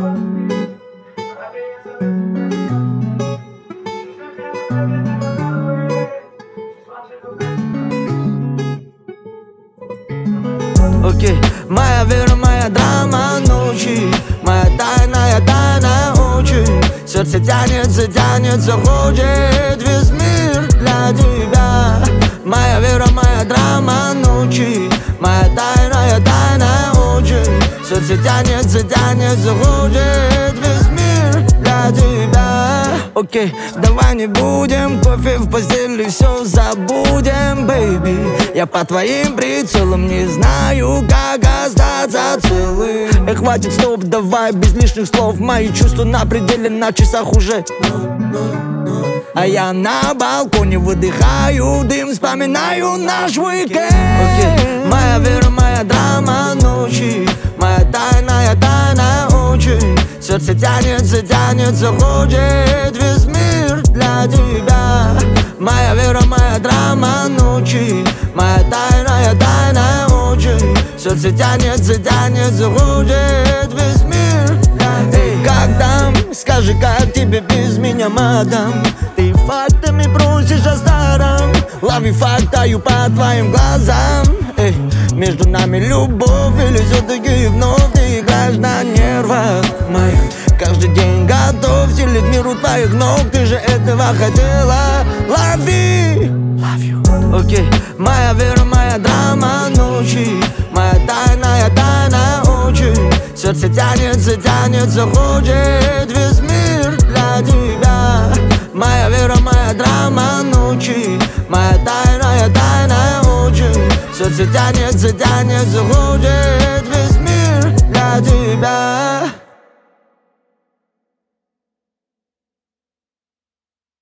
Окей, моя вера, моя драма ночи, моя тайная тайна очень. Сердце тянется, тянется, хочет весь мир для тебя. Моя вера, моя драма ночи, моя тайная тайна очень. Сердце тянется, тянется, хочет весь мир для тебя. Окей, давай не будем кофе в постели, все забудем, бэйби. Я по твоим прицелам не знаю, как остаться целым. Хватит, стоп, давай без лишних слов. Мои чувства на пределе, на часах уже. А я на балконе выдыхаю дым, вспоминаю наш уикенд. Окей, моя вера, моя драма ночи, моя тайная тайна очень. Сердце тянется, тянется, хочет весь мир для тебя. Моя вера, моя драма ночи, моя тайная тайна очень. Сердце тянется, тянется, хочет весь мир для тебя. Эй, как там? Скажи, как тебе без меня, мадам? Ты фактами просишь о старом. Лови фактаю по твоим глазам. Эй, между нами любовь или все-таки вновь ты играешь на нервах моих? Каждый день готов стелить мир у твоих ног. Ты же этого хотела. Лови. Окей, моя вера, моя драма ночи, моя тайная тайна очень. Сердце тянется, тянется, хочет весь мир для тебя. Моя вера, моя драма ночи, моя тайная тайна очень. Сердце тянется, тянется, хочет весь мир для тебя.